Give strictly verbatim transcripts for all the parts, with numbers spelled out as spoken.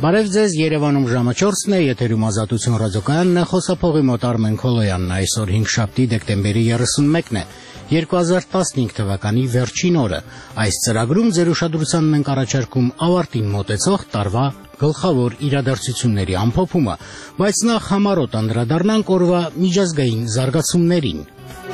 Բարև ձեզ, Երևանում ժամը չորսն է, եթերում Ազատություն ռադիոկայանն է, խոսափողի մոտ Արմեն Քոլոյանն, այսօր հինգշաբթի դեկտեմբերի երեսունմեկն է, երկու հազար տասնհինգ թվականի վերջին օրը։ Այս ծրագրում ձեր ուշադրությանն ենք առաջարկում ավարտին մոտեցող տարվա գլխավոր իրադարձությունների ամփոփումը, բայց նախ համառոտ անդրադառնանք օրվա միջազգային զարգացումներին։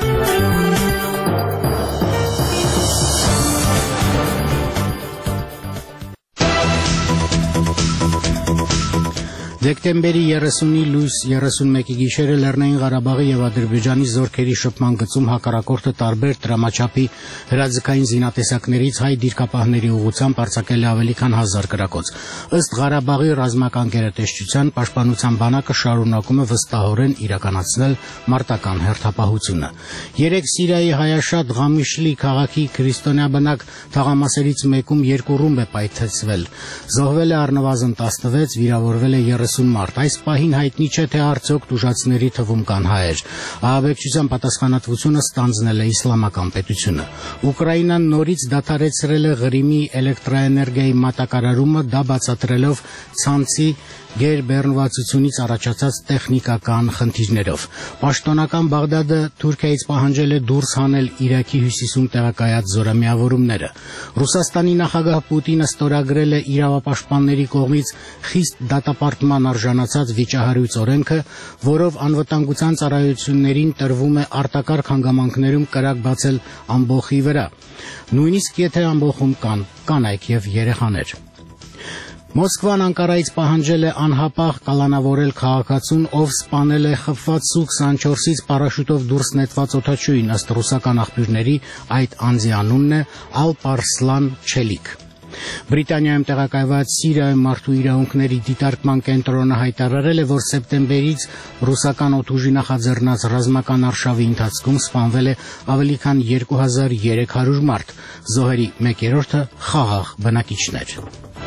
Դեկտեմբերի երեսունի լույս երեսունմեկի գիշերը Լեռնային Ղարաբաղի եւ Ադրբեջանի զորքերի շփման գծում հակառակորդը տարբեր դրամաչափի հրաձգային զինատեսակներից հայ դիրքապահների ուղղությամբ արձակել է ավելի քան հազար կրակոց։ Ըստ Ղարաբաղի ռազմական գերատեսչության պաշտպանության բանակը շարունակում է վստահորեն իրականացնել մարտական հերթապահությունը։ Երեք Սիրիայի հայաշատ Ղամիշլի քաղաքի քրիստոնեաբնակ թաղամասերից մեկում երկու ռումբ է պայթեցվել։ Զոհվել է առնվազն տասնվեց, վիրավորվել է երեսուն մարդ։ Այս պահին հայտնի չէ, թե արդյոք տուժածների թվում կան հայեր։ Ահաբեկչության պատասխանատվությունը ստանձնել է իսլամական պետությունը։ Ուկրաինան նորից դադարեցրել է Ղրիմի էլեկտրաէներգիայի մատակարարումը, դա բացատրելով ցանցի գերբեռնվածությունից առաջացած տեխնիկական խնդիրներով։ Պաշտոնական Բաղդադը Թուրքիայից պահանջել է դուրս հանել Իրաքի հյուսիսում տեղակայած զորամիավորումները։ Ռուսաստանի նախագահ Պուտինը ստորագրել է իրավապաշտպանների կողմից խիստ դատապարտման արժանացած վիճահարույց օրենքը, որով անվտանգության ծառայություններին տրվում է արտակարգ հանգամանքներում կրակ բացել ամբոխի վրա, նույնիսկ եթե ամբոխում կան կանայք եւ երեխաներ։ Մոսկվան Անկարայից պահանջել է անհապաղ կալանավորել քաղաքացուն, ով սպանել է խփված Սու քսանչորսից պարաշուտով դուրս նետված օդաչուին, ըստ ռուսական աղբյուրների այդ անձի անունն է Ալպարսլան Չելիկ։ Բրիտանիայում տեղակայված Սիրիայում մարդու իրավունքների դիտարկման կենտրոնը հայտարարել է, որ սեպտեմբերից ռուսական օդուժի նախաձեռնած ռազմական արշավի ընթացքում սպանվել է ավելի քան երկու հազար երեք հարյուր մարդ, զոհերի մեկ երրորդը խաղաղ բնակիչներ։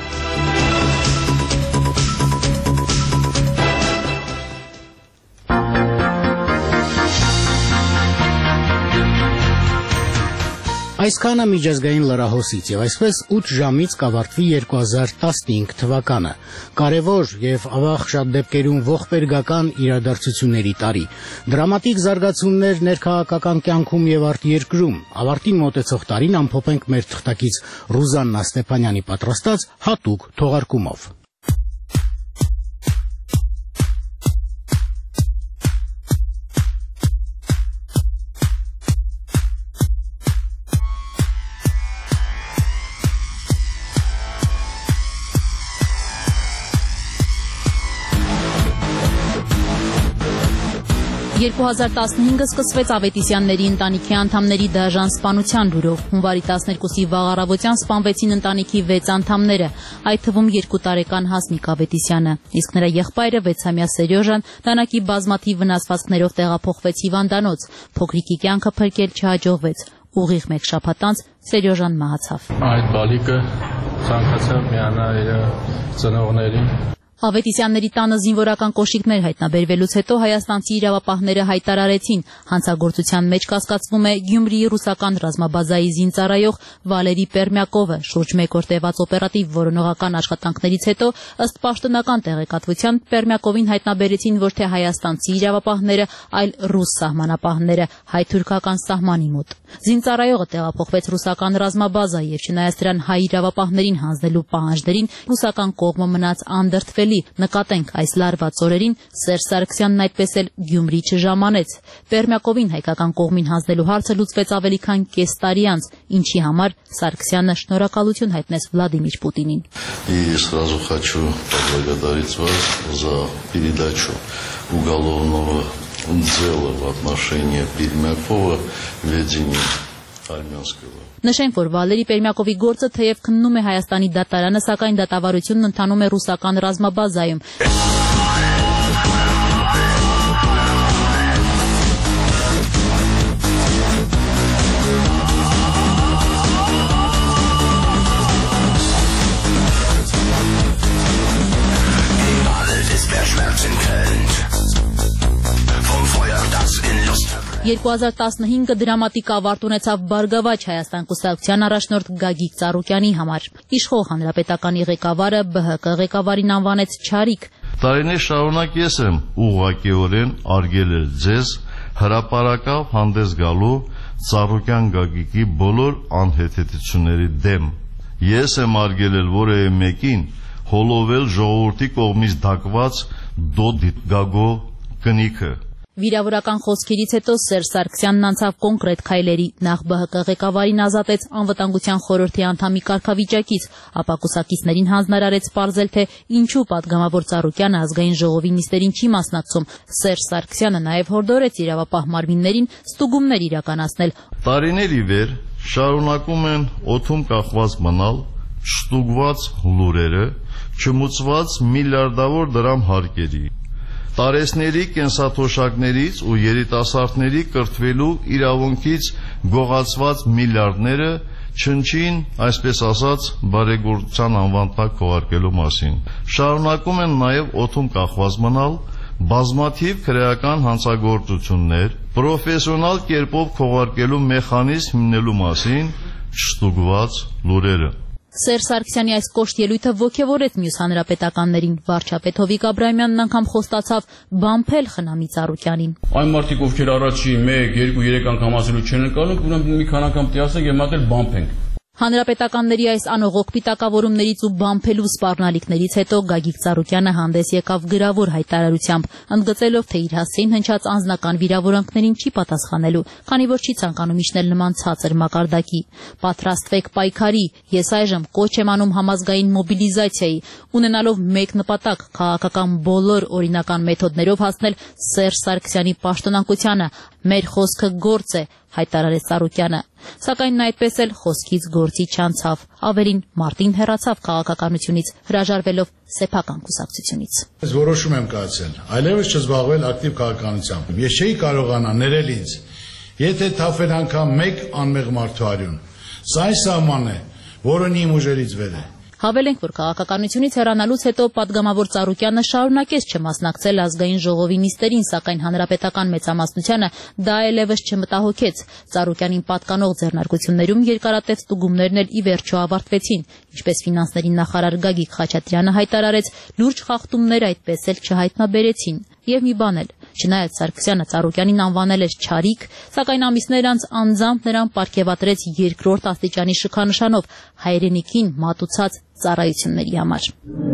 Այսքանը միջազգային լրահոսից եւ այսպես ութ ժամից կավարտվի երկու հազար տասնհինգ թվականը։ Կարևոր եւ ավաղ շատ դեպքերում ողբերգական իրադարձությունների տարի։ Դրամատիկ զարգացումներ ներքաղաքական կյանքում եւ արտերկրում։ Ավարտին մոտեցող տարին ամփոփենք մեր թղթակից Ռուզաննա Ստեփանյանի պատրաստած հատուկ թողարկումով։ երկու հազար տասնհինգը սկսվեց Ավետիսյանների ընտանիքի անդամների դաժան սպանության լուրով։ Հունվարի տասներկուսի վաղ առավոտյան սպանվեցին ընտանիքի վեց անդամները, այդ թվում երկու տարեկան Հասմիկ Ավետիսյանը, իսկ նրա եղբայրը վեցամյա Սերյոժան դանակի բազմաթիվ վնասվածքներով տեղափոխվեց հիվանդանոց։ Փոքրիկի կյանքը փրկել չհաջողվեց։ Ուղիղ մեկ շաբաթ անց Սերյոժան մահացավ։ Այդ բալիկը ցանկացավ միանալ իր ծնողներին։ Ավետիսյանների տանը զինվորական կոշիկներ հայտնաբերվելուց հետո հայաստանցի իրավապահները հայտարարեցին, հանցագործության մեջ կասկածվում է Գյումրիի ռուսական ռազմաբազայի զինծառայող Վալերի Պերմյակովը։ Շուրջ մեկ օր տևած օպերատիվ որոնողական աշխատանքներից հետո, ըստ պաշտոնական տեղեկատվության, Պերմյակովին հայտնաբերեցին ոչ թե հայաստանցի իրավապահները, այլ ռուս սահմանապահները հայ-թուրքական սահմանի մոտ։ Զինծառայողը տեղափոխվեց ռուսական ռազմաբազա եւ չնայած դրան հայ իրավապահներին հանձնելու պահանջներին, ռուսական կողմը մնաց անդրդվել։ Նկատենք այս լարված օրերին Սերժ Սարգսյանն այդպես էլ Գյումրի չժամանեց։ Պերմյակովին հայկական կողմին հանձնելու հարցը լուծվեց ավելի քան կես տարի անց, ինչի համար Սարգսյանը շնորհակալություն հայտնեց Վլադիմիր Պուտինին։ И сразу хочу поблагодарить вас за передачу уголовного дела в отношении Пермякова в ведении армянского. Նշենք, որ Վալերի Պերմյակովի գործը թեև քննում է Հայաստանի դատարանը, սակայն դատավարությունն ընթանում է ռուսական ռազմաբազայում։ երկու հազար տասնհինգը դրամատիկ ավարտ ունեցավ Բարգավաճ Հայաստան կուսակցության առաջնորդ Գագիկ Ծառուկյանի համար։ Իշխող հանրապետականի ղեկավարը Բ Հ Կ ղեկավարին անվանեց չարիք։ Տարիներ շարունակ ես եմ ուղղակիորեն արգել ձեզ հրապարակավ հանդես գալու Ծառուկյան Գագիկի բոլոր անհեթեթությունների դեմ։ Ես եմ արգելել որևէ մեկին հոլովել ժողովրդի կողմից դակված դոդիտ գագո կնիքը։ Վիրավորական խոսքերից հետո Սերժ Սարգսյանն անցավ կոնկրետ քայլերի, նախ Բ Հ Կ ղեկավարին ազատեց անվտանգության խորհրդի անդամի կարգավիճակից, ապա կուսակիցներին հանձնարարեց պարզել, թե ինչու պատգամավոր Ծառուկյանը ազգային ժողովի նիստերին չի մասնակցում։ Սերժ Սարգսյանը նաև հորդորեց իրավապահ մարմիններին ստուգումներ իրականացնել։ Տարիներ ի վեր շարունակում են օդում կախված մնալ չստուգված լուրերը, չմուծված միլիարդավոր դրամ հարկերի, տարեցների կենսաթոշակներից ու երիտասարդների կրթվելու իրավունքից գողացված միլիարդները չնչին, այսպես ասած, բարեգործության անվան տակ քողարկելու մասին։ Շարունակում են նաև օդում կախված մնալ բազմաթիվ քրեական հանցագործություններ, պրոֆեսիոնալ կերպով քողարկելու մեխանիզմ հիմնելու մասին չստուգված լուրերը։ Սերժ Սարգսյանի այս կոշտ ելույթը ոգևորեց մյուս հանրապետականներին։ Վարչապետ Հովիկ Աբրահամյանն անգամ խոստացավ բամփել Խնամի Ծառուկյանին։ Այն մարդիկ, ովքեր առաջի մեկ, երկու, երեք անգամ ասելու չեն ընկալում, ուրեմն մի քանի անգամ պիտի ասենք եւ մատել բամփենք։ Հանրապետականների այս անողոք պիտակավորումներից ու բամփելու սպառնալիքներից հետո Գագիկ Ծառուկյանը հանդես եկավ գրավոր հայտարարությամբ, ընդգծելով, թե իր հասցեին հնչած անձնական վիրավորանքներին չի պատասխանելու, քանի որ չի ցանկանում իջնել նման ցածր մակարդակի։ Պատրաստվեք պայքարի, ես այժմ կոչ եմ անում համազգային մոբիլիզացիայի, ունենալով մեկ նպատակ՝ քաղաքական բոլոր օրինական մեթոդներով հասնել Սերժ Սարգսյանի պաշտոնակությանը։ Մեր խոսքը գործ է, հայտարարեց Ծառուկյանը, սակայն նա այդպես էլ խոսքից գործի չանցավ, ավելին մարտին հեռացավ քաղաքականությունից, հրաժարվելով սեփական կուսակցությունից։ Ես որոշում եմ կայացել, այլևս չզբաղվել ակտիվ քաղաքականությամբ։ Ես չէի կարողանա ներել ինձ, եթե թափել անգամ մեկ անմեղ մարդու արյուն։ Սա այն սահմանն է, որը իմ ուժերից վեր է։ Հավելենք, որ քաղաքականությունից հեռանալուց հետո պատգամավոր Ծառուկյանը շարունակեց չմասնակցել ազգային ժողովի նիստերին, սակայն հանրապետական մեծամասնությանը դա այլևս չմտահոգեց։ Ծառուկյանին պատկանող ձեռնարկություններում երկարատև ստուգումներն էլ ի վերջո ավարտվեցին, ինչպես ֆինանսների նախարար Գագիկ Խաչատրյանը հայտարարեց, լուրջ խախտումներ այդպես էլ չհայտնաբերեցին։ Եվ մի բան էլ, չնայած Սարգսյանը Ծառուկյանին անվանել էր չարիք, սակայն ամիսներ անց անձամբ նրան պարգևատրեց երկրորդ աստիճանի շքանշանով հայրենիքին մատուցած ծառայությունների համար։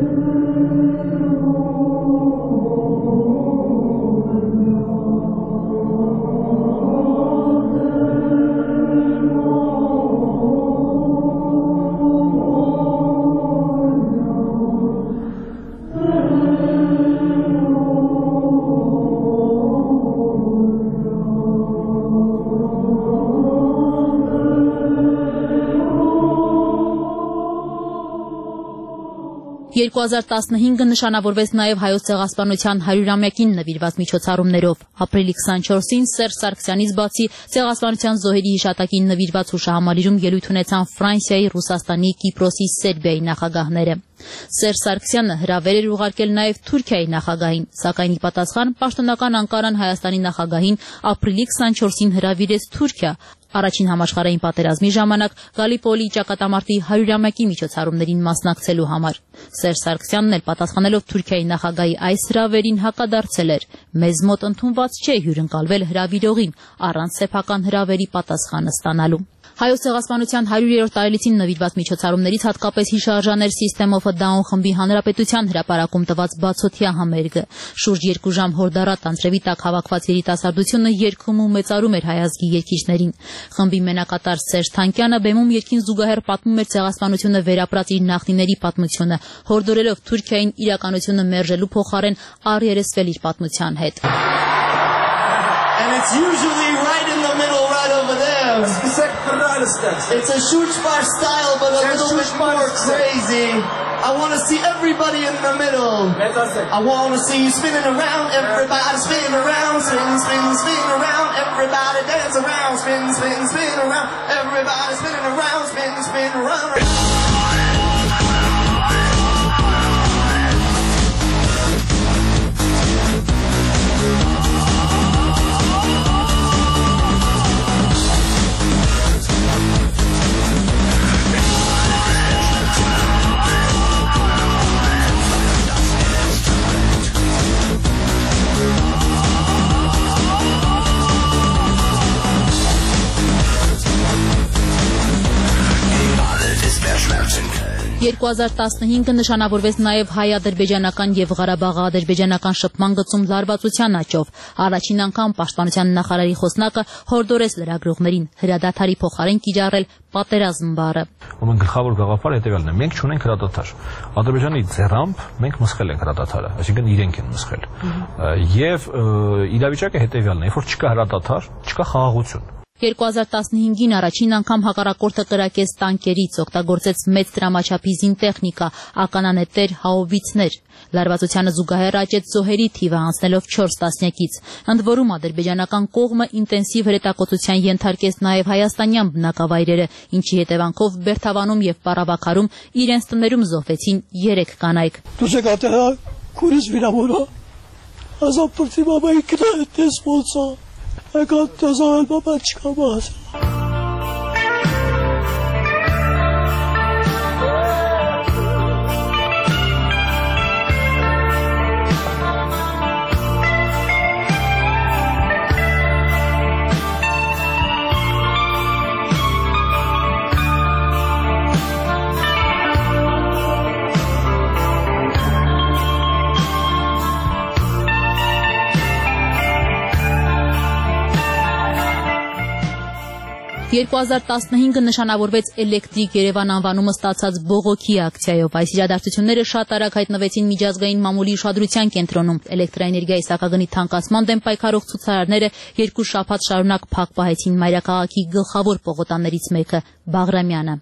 երկու հազար տասնհինգը նշանավորվեց նաև Հայոց ցեղասպանության հարյուրամյակին նվիրված միջոցառումներով։ Ապրիլի քսանչորսին Սերժ Սարգսյանից բացի ցեղասպանության զոհերի հիշատակին նվիրված հուշահամալիրում ելույթ ունեցան Ֆրանսիայի, Ռուսաստանի, Կիպրոսի, Սերբիայի նախագահները։ Սերժ Սարգսյանը հրավեր էր ուղարկել նաև Թուրքիայի նախագահին, սակայն ի պատասխան պաշտոնական Անկարան Հայաստանի նախագահին ապրիլի քսանչորսին հրավիրեց Թուրքիա առաջին համաշխարհային պատերազմի ժամանակ Գալիպոլի ճակատամարտի հարյուրամյակի միջոցառումներին մասնակցելու համար։ Սերժ Սարգսյանն էլ պատասխանելով Թուրքիայի նախագահի այս հրավերին հակադարձել էր. «Մեզ մոտ ընդունված չէ հյուրընկալվել հրավիրողին առանց սեփական հրավերի պատասխանը ստանալու»։ Հայոց ցեղասպանության հարյուրերորդ տարելիցին նվիրված միջոցառումներից հատկապես հիշարժան էր System of a Down խմբի հանրապետության հրապարակում տված բացօթյա համերգը։ Շուրջ երկու ժամ հորդառատ անձրևի տակ հավաքված երիտասարդությունը երգում ու մեծարում էր հայ ազգի երգիչներին։ Խմբի մենակատար Սերժ Թանկյանը բեմում երգին զուգահեռ պատմում էր ցեղասպանությունը վերապրած իր նախնիների պատմությունը, հորդորելով Թուրքիային իրականությունը մերժելու փոխարեն առերեսվել իր պատմության հետ։ It's a Schutzbar style, but a little bit more crazy. I want to see everybody in the middle. I want to see you spinning around, everybody spinning around, spin, spin, spin around, everybody dance around, spin, spin, spin around, everybody spinning around, spin, spin around. երկու հազար տասնհինգը նշանավորվեց նաև հայ-ադրբեջանական եւ Ղարաբաղ-ադրբեջանական շփման գծում լարվածության աճով։ Առաջին անգամ պաշտպանության նախարարի խոսնակը հորդորեց լրագրողներին հրադադարի փոխարեն կիրառել պատերազմ բառը։ Ուրեմն գլխավոր գաղափարը հետեւյալն է. մենք չունենք հրադադար։ Ադրբեջանի ձեռամբ մենք մսխել ենք հրադադարը, այսինքն իրենք են մսխել։ Եվ իրավիճակը հետեւյալն է, երբ որ չկա հրադադար, չկա խաղաղություն։ երկու հազար տասնհինգին առաջին անգամ հակառակորդը կրակեց տանկերից, օգտագործեց մեծ դրամաչափի զինտեխնիկա, ականանետեր, հաուբիցներ։ Լարվածությանը զուգահեռ աճեց զոհերի թիվը, անցնելով չորս տասնյակից։ Ընդ որում ադրբեջանական կողմը ինտենսիվ հրետակոծության ենթարկեց նաև հայաստանյան բնակավայրերը, ինչի հետևանքով Բերթավանում եւ Պառավաքարում իրենց տներում զոհվեցին երեք կանայք։ I got the soul, babachka, boss. երկու հազար տասնհինգը նշանավորվեց Էլեկտրիկ Երևան անվանումը ստացած բողոքի ակցիայով։ Այս իրադարձությունները շատ արագ հայտնվեցին միջազգային մամուլի ուշադրության կենտրոնում։ Էլեկտրաէներգիայի սակագնի թանկացման դեմ պայքարող ցուցարարները երկու շաբաթ շարունակ փակ պահեցին մայրաքաղաքի գլխավոր պողոտաներից մեկը՝ Բաղրամյանը։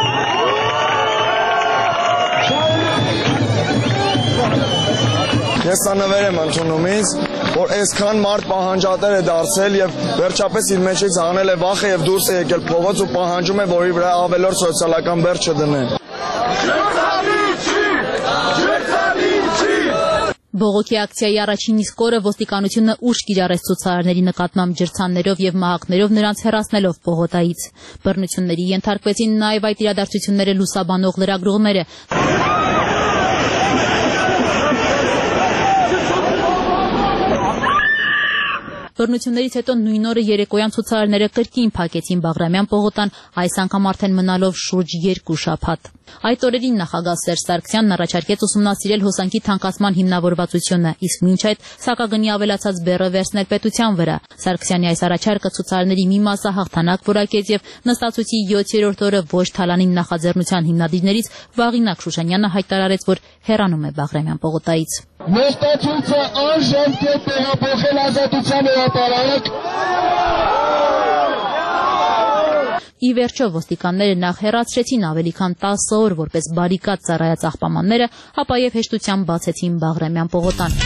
Ես սա նվեր եմ ընդունում ինձ, որ այսքան մարդ պահանջատեր է դարձել եւ վերջապես իր մեջից հանել է վախը եւ դուրս է եկել փողոց ու պահանջում է, որ իր վրա ավելորդ սոցիալական բեռ չդնեն։ Բողոքի ակցիայի առաջին իսկ օրը ոստիկանությունը ուժ կիրառեց ցուցարարների նկատմամբ ջրցաններով եւ մահակներով նրանց հեռացնելով պողոտայից։ Բռնությունների ենթարկվեցին նաեւ այդ իրադարձությունները լուսաբանող լրագրողները։ Բռնություններից հետո նույն օրը երեկոյան ցուցարարները կրկին փակեցին Բաղրամյան պողոտան, այս անգամ արդեն մնալով շուրջ երկու շաբաթ։ Այդ օրերին նախագահ Սերժ Սարգսյանն առաջարկեց ուսումնասիրել հոսանքի թանկացման հիմնավորվածությունը, իսկ մինչ այդ սակագնի ավելացած բեռը վերցնել պետության վրա։ Սարգսյանի այս առաջարկը ցուցարարների մի մասը հաղթանակ որակեց եւ նստածույցի յոթերորդ օրը ոչ թալանին նախաձեռնության հիմնադիրներից Վաղինակ Շուշանյանը հայտարարեց, որ հեռանում է Բաղրամյան պողոտայից։ Նստածույցը անժամ կերպ տեղափոխել ազատության հրապարակ։ Ի վերջո ոստիկանները նախ հեռացրեցին ավելի քան տասը օր որպես բարիկադ ծառայած աղբամանները, ապա եւ հեշտությամբ բացեցին Բաղրամյան պողոտան։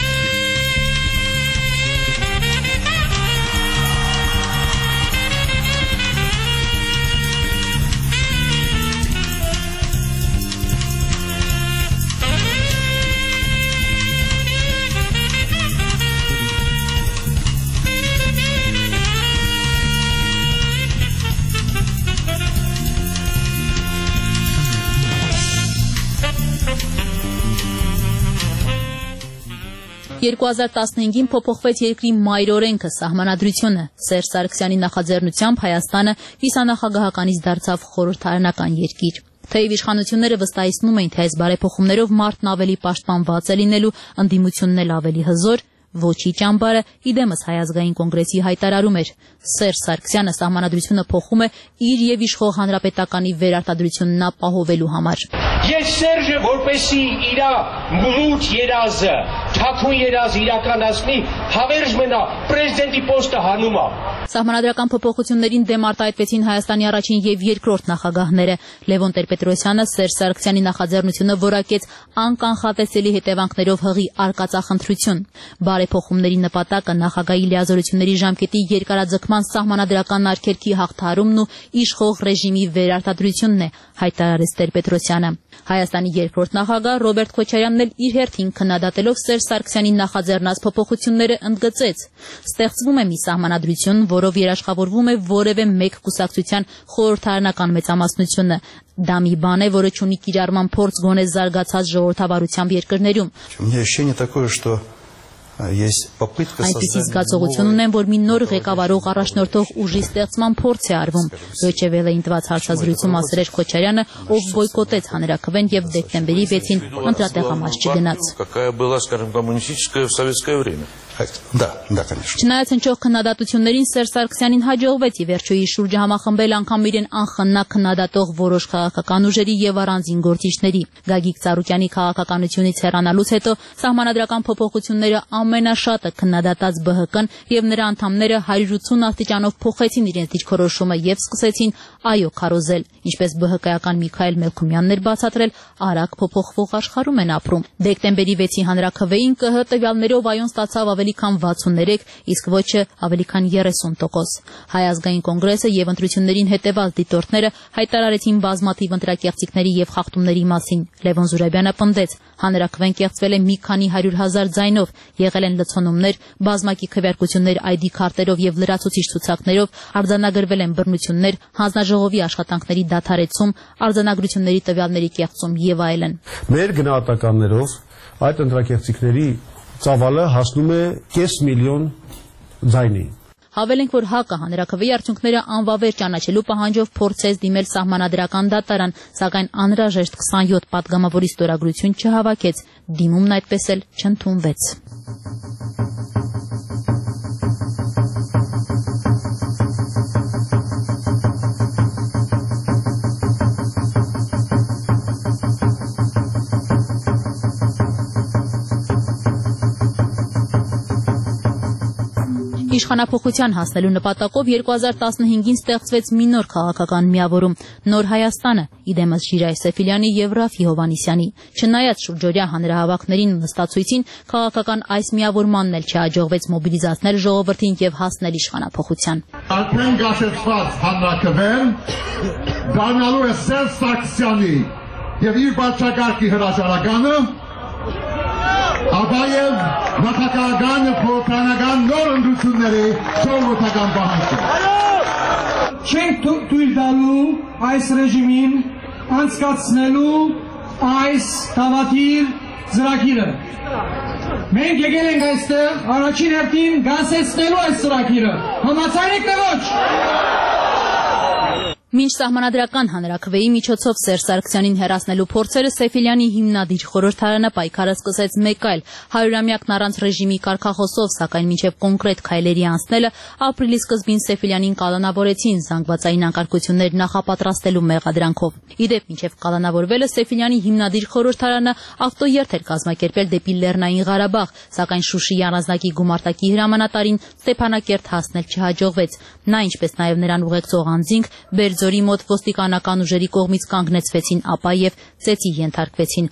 երկու հազար տասնհինգին փոփոխվեց երկրի մայրօրենքը, սահմանադրությունը։ Սերժ Սարգսյանի նախաձեռնությամբ Հայաստանը կիսանախագահականից դարձավ խորհրդարանական երկիր։ Թեև իշխանությունները վստահեցնում էին, թե այս բարեփոխումներով մարդն ավելի պաշտպանված է լինելու, ընդդիմությունն էլ ավելի հզոր, ոչի ճամբարը իդեմս Հայազգային կոնգրեսի հայտարարում էր։ Սերժ Սարգսյանը սահմանադրությունը փոխում է իր եւ իշխող հանրապետականի վերարտադրությունն ապահովելու համար։ Ես Սերժը որպեսի իր լուրջ երազը, թաքուն երազը իրականացնի, հավերժ մնա պրեզիդենտի պոստը հանում է։ Սահմանադրական փոփոխություններին դեմ արտահայտվեցին Հայաստանի առաջին եւ երկրորդ նախագահները։ Լևոն Տեր-Պետրոսյանը Սերժ Սարգսյանի նախաձեռնությունը որակեց անկանխատեսելի հետևանքներով հղի արկածախնդրություն։ Բարեփոխումների նպատակը նախագահի լիազորությունների ժամկետի երկարաձգման սահմանադրական արգելքի հաղթահարումն ու իշխող ռեժիմի վերարտադրությունն է, հայտարարեց Տեր-Պետրոսյանը։ Հայաստանի երկրորդ նախագահ Ռոբերտ Քոչարյանն էլ իր հերթին քննադատելով Սերժ Սարգսյանի նախաձեռնած փոփոխությունները ընդգծեց. ստեղծվում է մի սահմանադրություն, որով երաշխավորվում է որևէ մեկ կուսակցության խորհրդարանական մեծամասնությունը։ Դա մի բան է, որը չունի կիրառման փորձ գոնե զարգացած ժողովրդավարությամբ երկրներում։ У меня ощущение такое, что Այնպիսի զգացողություն ունեմ, որ մի նոր ղեկավարող առաջնորդող ուժի ստեղծման փորձ է արվում։ Դոյչե վելեին տված հարցազրույցում ասել էր Քոչարյանը, ով բոյկոտեց հանրաքվեն եւ դեկտեմբերի վեցին ընտրատեղամաս չգնաց։ Չնայած հնչող քննադատություններին Սերժ Սարգսյանին հաջողվեց ի վերջո իր շուրջը համախմբել անգամ իրեն անխննակ քննադատող որոշ քաղաքական ուժերի եւ առանձին գործիչների։ Գագիկ Ծառուկյանի քաղաքականությունից հեռանալուց հետո սահմանադրական փոփոխությունները ամենաշատը քննադատած Բ Հ Կն եւ նրա անդամները հարյուր ութսուն աստիճանով փոխեցին իրենց դիրքորոշումը եւ սկսեցին այո քարոզել, ինչպես Բ Հ Կայական Միքայել Մելքումյանն էր բացատրել, արագ փոփոխվող աշխարհում են ապրում։ Դեկտեմբերի վեցի հանրաքվեին Կ Հ տվյալներով այոն ստացավ ավելի քան վաթսուններեք, իսկ ոչը ավելի քան երեսուն տոկոս։ Հայ ազգային կոնգրեսը եւ ընտրություններին հետեւած դիտորդները հայտարարեցին բազմաթիվ ընտրակեղծիքների եւ խախտումների մասին։ Լևոն Զուրաբյանը պնդեց, հանրաքվեն կեղծվել է մի քանի հարյուր հազար ձայնով, եղել են լցոնումներ, բազմակի քվեարկություններ այ դի քարտերով եւ լրացուցիչ ցուցակներով, արձանագրվել են բռնություններ, հանձնաժողովի աշխատանքների դադարեցում, արձանագրությունների տվյալների կեղծում եւ այլն։ Մեր գնահատականներով այդ ընտրակեղծիքների ծավալը հասնում է կես միլիոն ձայնի։ Հավելենք, որ ՀԱԿ-ը հանրաքվեի արդյունքները անվավեր ճանաչելու պահանջով փորձեց դիմել սահմանադրական դատարան, սակայն անհրաժեշտ քսանյոթ պատգամավորի ստորագրություն չհավաքեց, դիմումն այդպես էլ չընդունվեց։ Իշխանափոխության հասնելու նպատակով երկու հազար տասնհինգին ստեղծվեց մի նոր քաղաքական միավորում՝ Նոր Հայաստանը, իդեմս Ժիրայր Սեֆիլյանի եւ Ռաֆի Հովհաննիսյանի։ Չնայած շուրջօրյա հանրահավաքներին նստացույցին, քաղաքական այս միավորմանն էլ չհաջողվեց մոբիլիզացնել ժողովրդին եւ հասնել իշխանափոխության։ Արդեն գաշեցված հանրաքվեն դառնալու է Սերժ Սարգսյանի եւ իր բարձրակարգի հրաժարականը, Աբաև նախագահական և խորհրդարանական նոր ընտրությունների ժողովրդական պահանջը։ Չենք թույլ տալու այս ռեժիմին անցկացնելու այս դավադիր ծրագիրը։ Մենք եկել ենք այստեղ առաջին հերթին գասեցնելու այս ծրագիրը։ Համաձայն եք թե ոչ։ Մինչ սահմանադրական հանրաքվեի միջոցով Սերժ Սարգսյանին հեռացնելու փորձերը Սեֆիլյանի հիմնադիր խորհրդարանը պայքարը սկսեց մեկ այլ հարյուրամյակն առանց ռեժիմի կարգախոսով, սակայն մինչև կոնկրետ քայլերի անցնելը ապրիլի սկզբին Սեֆիլյանին կալանավորեցին զանգվածային անկարգություններ նախապատրաստելու մեղադրանքով։ Իդեպ մինչև կալանավորվելը Սեֆիլյանի հիմնադիր խորհրդարանը ավտոերթ էր կազմակերպել դեպի Լեռնային Ղարաբաղ, սակայն Շուշիի առանձնակի գումարտակի հրամանատարին Ստեփանակերտ հասնել չհաջողվեց։ Նա, ինչպես նաև նրան ուղեկցող անձինք, Բերձորի մոտ ոստիկանական ուժերի կողմից կանգնեցվեցին, ապա եւ ծեծի ենթարկվեցին։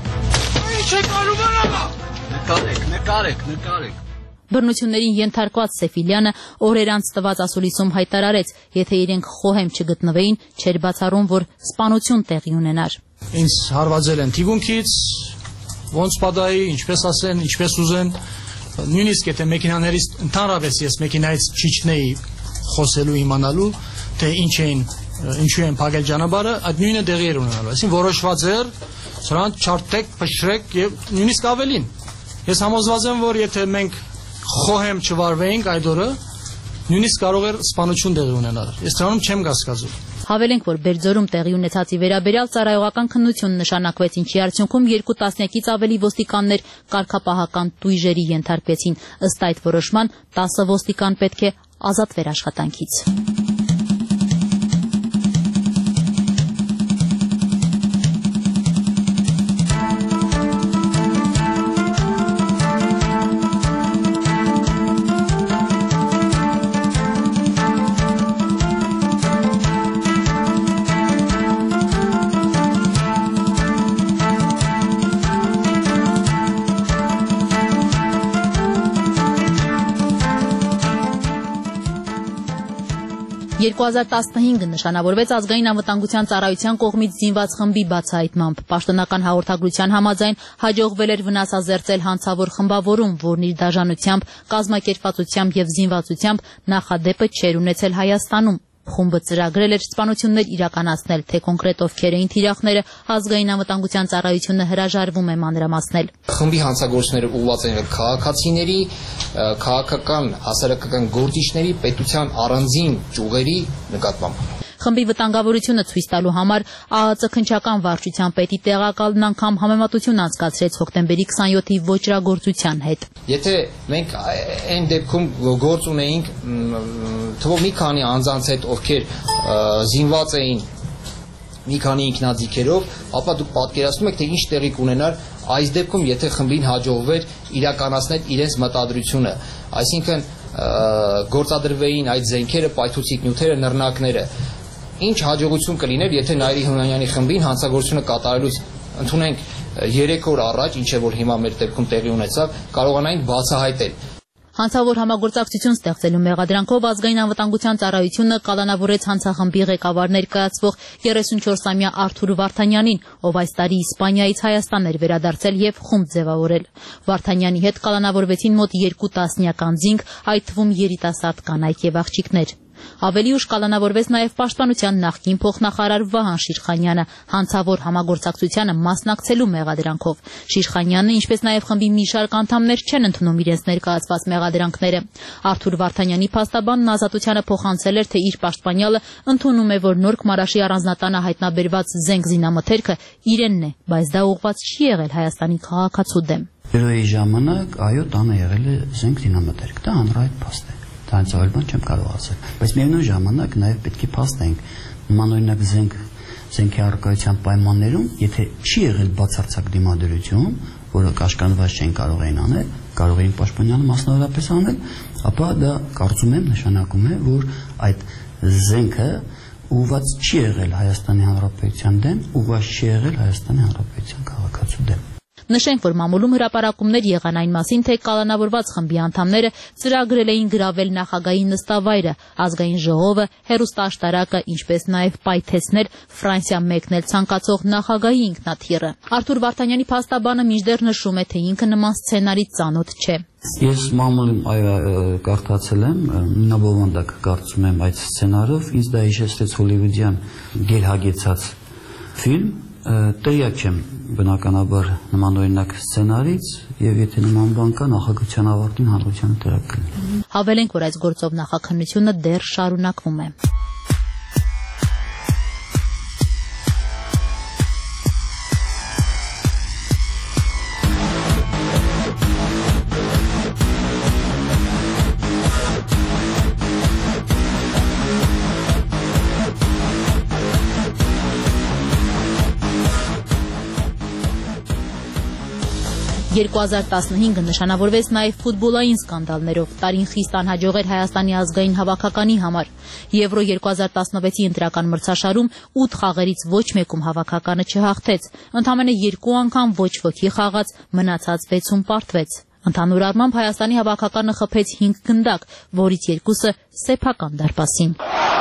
Նկարեք, նկարեք, նկարեք։ Բռնություններին ենթարկված Սեֆիլյանը օրեր անց տված ասուլիսում հայտարարեց, եթե իրենք խոհեմ չգտնվեին, չէր բացառում, որ սպանություն տեղի ունենար։ Ինձ հարվածել են թիկունքից, ոնց պատահի, ինչպես ասեն, ինչպես ուզեն, նույնիսկ եթե մեքենաներից ընդհանրապես ես մեքենայից չիջնեի խոսելու իմանալու, թե ինչ էին, ինչու են փակել ճանապարհը, այդ նույնը դեղի էր ունենալու։ Այսինքն որոշված էր, սրանց չարթեք, փշրեք եւ նույնիսկ ավելին։ Ես համոզված եմ, որ եթե մենք խոհեմ չվարվեինք այդ օրը, նույնիսկ կարող էր սպանություն տեղի ունենալ։ Ես դրանում չեմ կասկածում։ Հավելենք, որ Բերձորում տեղի ունեցածի վերաբերյալ ծառայողական քննություն նշանակվեց, ինչի արդյունքում երկու տասնյակից ավելի ոստիկաններ կարգապահական տույժերի ենթարկվեցին։ Ըստ այդ որոշման տասը ոստիկան պետք է ազատվեր աշխատանքից։ երկու հազար տասնհինգը նշանավորվեց ազգային անվտանգության ծառայության կողմից զինված խմբի բացահայտմամբ։ Պաշտոնական հաղորդագրության համաձայն հաջողվել էր վնասազերծել հանցավոր խմբավորում, որն իր դաժանությամբ, կազմակերպվածությամբ եւ զինվածությամբ նախադեպը չէր ունեցել Հայաստանում։ Խումբը ծրագրել էր սպանություններ իրականացնել, թե կոնկրետ ովքեր էին թիրախները, ազգային անվտանգության ծառայությունը հրաժարվում է մանրամասնել։ Խմբի հանցագործները ուղղված են քաղաքացիների, քաղաքական, հասարակական գործիչների, պետության առանձին ճյուղերի նկատմամբ։ Խմբի վտանգավորությունը ցույց տալու համար ԱԱԾ քննչական վարչության պետի տեղակալն անգամ համեմատություն անցկացրեց հոկտեմբերի քսանյոթի ոճրագործության հետ։ Եթե մենք այն դեպքում գործ ունեինք թվով մի քանի անձանց հետ, ովքեր զինված էին մի քանի ինքնաձիգերով, ապա դուք պատկերացնում եք, թե ինչ տեղի կունենար այս դեպքում, եթե խմբին հաջողվեր իրականացնել իրենց մտադրությունը, այսինքն գործադրվեին այդ զենքերը, պայթուցիկ նյութերը, նռնակները։ Ինչ հաջողություն կլիներ, եթե Նայիրի Հունանյանի խմբին հանցագործությունը կատարելուց ընդունենք երեք օր առաջ, ինչ որ հիմա մեր դեպքում տեղի ունեցավ, կարողանային բացահայտել։ Հանցավոր համագործակցություն ստեղծելու մեղադրանքով ազգային անվտանգության ծառայությունը կալանավորեց հանցախմբի ղեկավար ներկայացվող երեսունչորսամյա Արթուր Վարդանյանին, ով այս տարի Իսպանիայից Հայաստան էր վերադարձել եւ խումբ ձևավորել։ Վարդանյանի հետ կալանավորվեցին մոտ երկու տասնյակ անձինք, այդ թվում երիտասարդ կանայք եւ աղջիկներ։ Ավելի ուշ կալանավորվեց նաև պաշտպանության նախկին փոխնախարար Վահան Շիրխանյանը հանցավոր համագործակցությանը մասնակցելու մեղադրանքով։ Շիրխանյանը, ինչպես նաև խմբի մի շարք անդամներ չեն ընդունում իրենց ներկայացված մեղադրանքները։ Արթուր Վարդանյանի փաստաբանն ազատությանը փոխանցել էր, թե իր պաշտպանյալը ընդունում է, որ Նորք Մարաշի առանձնատանը հայտնաբերված զենք զինամթերքը իրենն է, բայց դա ուղղված չի եղել Հայաստանի քաղաքացու դեմ։ Երոյի ժամանակ այո, տանը եղել է զենք զինամթերք, դա հանրահայտ փաստ է։ Դա այնց այլ բան չեմ կարող ասել, բայց միևնույն ժամանակ նաև պետք է փաստենք նմանօրինակ զենք զենքի առկայության պայմաններում, եթե չի եղել բացարձակ դիմադրություն, որը կաշկանդված չեն կարող էին անել, կարող էին պաշտպանյալը մասնավորապես անել, ապա դա կարծում եմ նշանակում է, որ այդ զենքը ուղղված չի եղել Հայաստանի Հանրապետության դեմ, ուղղված չի եղել Հայաստանի Հանրապետության քաղաքացու դեմ։ Նշենք, որ մամուլում հրապարակումներ եղան այն մասին, թե կալանավորված խմբի անդամները ծրագրել էին գրավել նախագահի նստավայրը, ազգային ժողովը, հեռուստաաշտարակը, ինչպես նաև պայթեցնել Ֆրանսիա մեկնել ցանկացող նախագահի ինքնաթիռը։ Արթուր Վարդանյանի փաստաբանը մինչդեռ նշում է, թե ինքը նման սցենարի ծանոթ չէ։ Ես մամուլում կարդացել եմ, նաբովանդակ կարծում եմ այդ սցենարով, ինձ դա հիշեցրեց հոլիվուդյան գերհագեցած ֆիլմ, տեղյակ չեմ բնականաբար նմանօրինակ սցենարից եւ եթե նման բան կա նախագահության ավարտին հանրությանը տեղակ կլինի։ Հավելենք, որ այս գործով նախաքննությունը դեռ շարունակվում է։ երկու հազար տասնհինգը նշանավորվեց նաև ֆուտբոլային սկանդալներով, տարին խիստ անհաջող էր Հայաստանի ազգային հավաքականի համար։ Եվրո երկու հազար տասնվեցի ընտրական մրցաշարում ութ խաղերից ոչ մեկում հավաքականը չհաղթեց, ընդամենը երկու անգամ ոչ ոքի խաղաց, մնացած վեցում պարտվեց։ Ընդհանուր առմամբ Հայաստանի հավաքականը խփեց հինգ գնդակ, որից երկուսը սեփական դարպասին։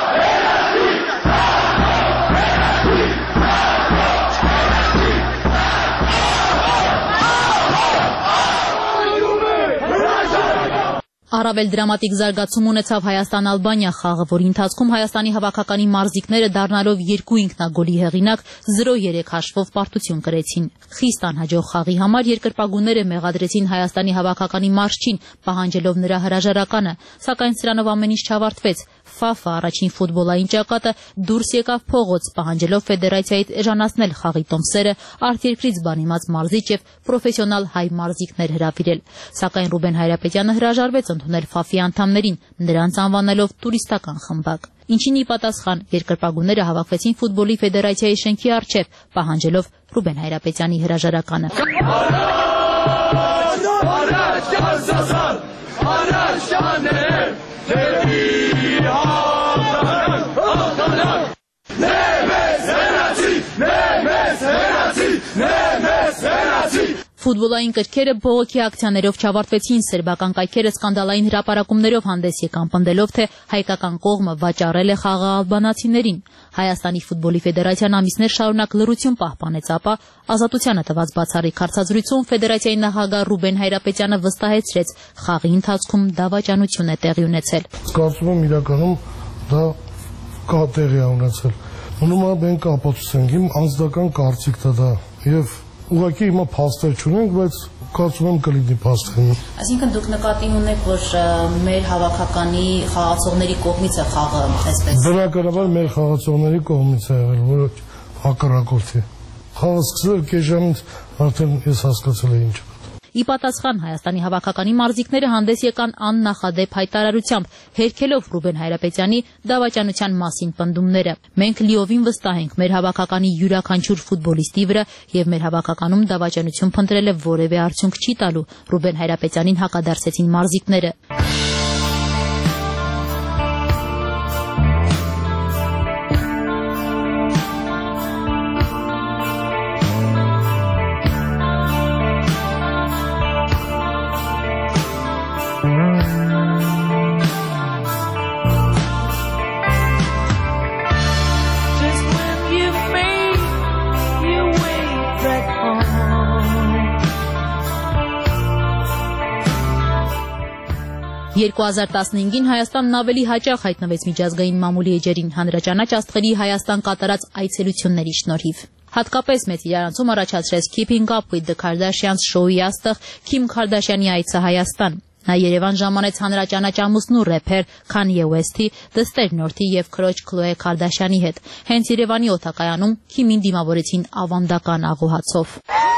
Առավել դրամատիկ զարգացում ունեցավ Հայաստան-Ալբանիա խաղը, որի ընթացքում Հայաստանի հավաքականի մարզիկները դառնալով երկու ինքնագոլի հեղինակ զրո երեք հաշվով պարտություն կրեցին։ Խիստ անհաջող խաղի համար երկրպագուները մեղադրեցին Հայաստանի հավաքականի մարզչին, պահանջելով նրա հրաժարականը, սակայն սրանով ամեն ինչ չավարտվեց։ ՖԱՖ-ը առաջին ֆուտբոլային ճակատը դուրս եկավ փողոց, պահանջելով ֆեդերացիայից էժանացնել խաղի տոմսերը, արտերկրից բանիմաց մարզիչ եւ պրոֆեսիոնալ հայ մարզիկներ հրավիրել։ Սակայն Ռուբեն Հայրապետյանը հրաժարվեց ընդունել ՖԱՖ-ի անդամներին, նրանց անվանելով տուրիստական խմբակ։ Ինչին ի պատասխան երկրպագուները հավաքվեցին ֆուտբոլի ֆեդերացիայի շենքի առջև, պահանջելով Ռուբեն Հայրապետյանի հրաժարականը։ Ֆուտբոլային կրքերը բողոքի ակցիաներով չավարտվեցին, սերբական կայքերը սկանդալային հրապարակումներով հանդես եկան, պնդելով, թե հայկական կողմը վաճառել է խաղը ալբանացիներին։ Հայաստանի ֆուտբոլի ֆեդերացիան ամիսներ շարունակ լռություն պահպանեց, ապա ազատությանը տված բացառիկ հարցազրույցում ֆեդերացիայի նախագահ Ռուբեն Հայրապետյանը վստահեցրեց, խաղի ընթացքում դավաճանություն է տեղի ունեցել։ Կարծում եմ իրականում դա կա տեղի ունեցել։ Մնում է մենք ապացուցենք, իմ անձնական կարծիքն է դա։ Եվ ուղղակի հիմա փաստեր չունենք, բայց կարծում եմ կլինի փաստեր։ Այսինքն դուք նկատի ունեք, որ մեր հավաքականի խաղացողների կողմից է խաղը այսպես։ Բնականաբար մեր խաղացողների կողմից է եղել, որը հակառակորդի։ Խաղը սկսել կես ժամից արդեն ես հասկացել եմ ինչ։ Ի պատասխան Հայաստանի հավաքականի մարզիկները հանդես եկան աննախադեպ հայտարարությամբ, հերքելով Ռուբեն Հայրապետյանի դավաճանության մասին պնդումները։ Մենք լիովին վստահ ենք մեր հավաքականի յուրաքանչյուր ֆուտբոլիստի վրա եւ մեր հավաքականում դավաճանություն փնտրելը որևէ արդյունք չի տալու, Ռուբեն Հայրապետյանին հակադարձեցին մարզիկները։ երկու հազար տասնհինգին Հայաստանն ավելի հաճախ հայտնվեց միջազգային մամուլի էջերին հանրաճանաչ աստղերի Հայաստան կատարած այցելությունների շնորհիվ։ Հատկապես մեծ իրարանցում առաջացրեց Keeping Up with the Kardashians շոուի աստղ Քիմ Քարդաշյանի այցը Հայաստան։ Նա Երևան ժամանեց հանրաճանաչ ամուսնու рэփեր Քանյե Ուեսթի, դստեր Նորթի եւ քրոջ Քլոե Քարդաշյանի հետ։ Հենց Երևանի օդակայանում Քիմին դիմավորեցին ավանդական աղոհացով։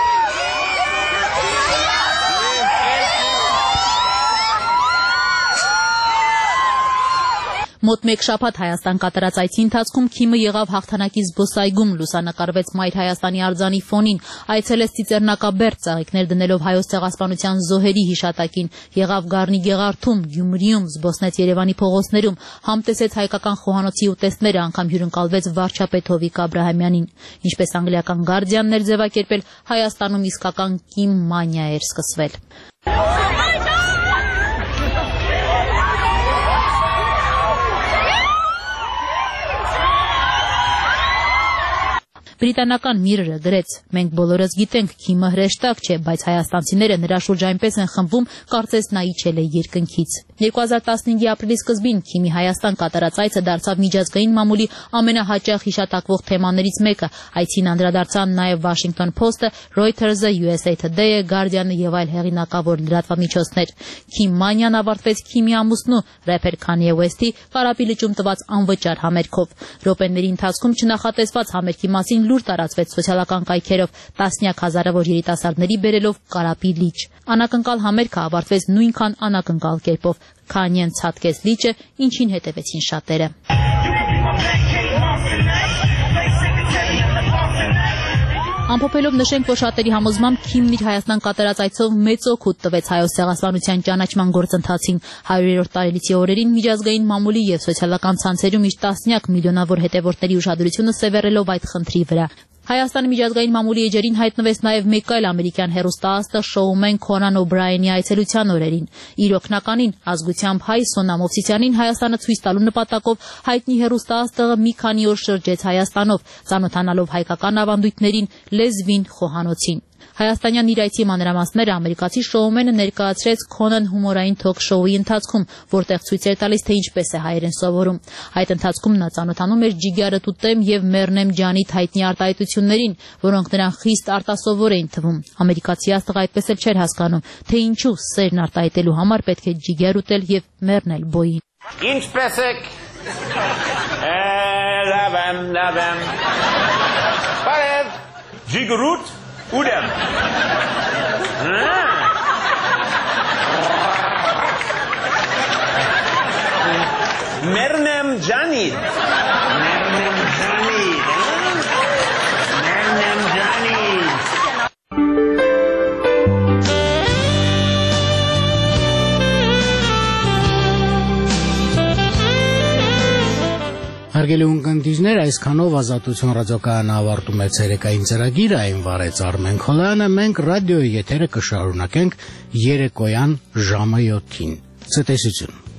Մոտ մեկ շաբաթ Հայաստան կատարած այցի ընթացքում Քիմը եղավ հաղթանակի զբոսայգում, լուսանկարվեց Մայր Հայաստանի արձանի ֆոնին, այցելեց Ծիծեռնակաբերդ, ծաղիկներ դնելով Հայոց ցեղասպանության զոհերի հիշատակին, եղավ Գառնի Գեղարդում, Գյումրիում, զբոսնեց Երևանի փողոցներում, համտեսեց հայկական խոհանոցի ուտեստները, անգամ հյուրընկալվեց վարչապետ Հովիկ Աբրահամյանին։ Ինչպես անգլիական Guardian-ն էր ձևակերպել, Հայաստանում իսկական Կիմ մանիա էր սկսվել։ Բրիտանական Mirror-ը գրեց. «Մենք բոլորս գիտենք, Քիմը հրեշտակ չէ, բայց հայաստանցիները նրա շուրջ այնպես են խմբվում, կարծես նա իջել է երկնքից»։ երկու հազար տասնհինգի ապրիլի սկզբին Քիմի Հայաստան կատարած այցը դարձավ միջազգային մամուլի ամենահաճախ հիշատակվող թեմաներից մեկը։ Այցին անդրադարձան նաև Washington Post-ը, Reuters-ը, U S A Today-ը, Guardian-ը եւ այլ հեղինակավոր լրատվամիջոցներ։ Քիմ մանիան ավարտվեց Քիմի ամուսնու рэփեր Քանյե Ուեսթի կարապի լճում տված անվճար համերգով։ Րոպեների ընթացքում չնախատեսված համերգի մասին լուր տարածվեց սոցիալական կայքերով, տասնյակ հազարավոր երիտասարդների բերելով կարապի լիճ։ Անակնկալ համերգը ավարտվեց նույնքան անակնկալ կերպով։ Քանյեն ցատկեց լիճը, ինչին հետևեցին շատերը։ Ամփոփելով նշենք, որ շատերի համոզմամբ Քիմն իր Հայաստան կատարած այցով մեծ օգուտ տվեց հայոց ցեղասպանության ճանաչման գործընթացին։ հարյուրերորդ տարելիցի օրերին միջազգային մամուլի եւ սոցիալական ցանցերում իր տասնյակ միլիոնավոր հետևորդների ուշադրությունը սևեռելով այդ խնդրի վրա։ Հայաստանի միջազգային մամուլի էջերին հայտնվեց նաև մեկ այլ ամերիկյան հեռուստաաստղ շոումեն Քոնան Օբրայենի այցելության օրերին։ Իր օգնականին, ազգությամբ հայ Սոնա Մովսիսյանին Հայաստանը ցույց տալու նպատակով հայտնի հեռուստաաստղը մի քանի օր շրջեց Հայաստանով, ծանոթանալով հայկական ավանդույթներին, լեզվին, խոհանոցին։ Հայաստանյան իր այցի մանրամասները ամերիկացի շոումենը ներկայացրեց Քոնան հումորային թոք-շոուի ընթացքում, որտեղ ցույց էր տալիս, թե ինչպես է հայերեն սովորում։ Այդ ընթացքում նա ծանոթանում էր Ջիգյարը Տուտեմ եւ Մեռնեմ Ջանիթ հայտնի արտահայտություններին, որոնք նրան խիստ արտասովոր էին թվում։ Ամերիկացի աստղը այդպես էլ չէր հասկանում, թե ինչու սերն արտահայտելու համար պետք է ջիգյար ուտել եւ մեռնել բոյին։ Ինչպես եք։ Լավեմ, լավեմ։ Բարև, ջիգրուտ Udem. Mernem Janid. Mernem Janid. Mernem Janid. Հարգելի ունկնդիրներ, այսքանով Ազատություն ռադիոկայանը ավարտում է ցերեկային ծրագիրը, այն վարեց Արմեն Խոլյանը, մենք ռադիոյի եթերը կշարունակենք երեկոյան ժամը յոթին։ Ցտեսություն։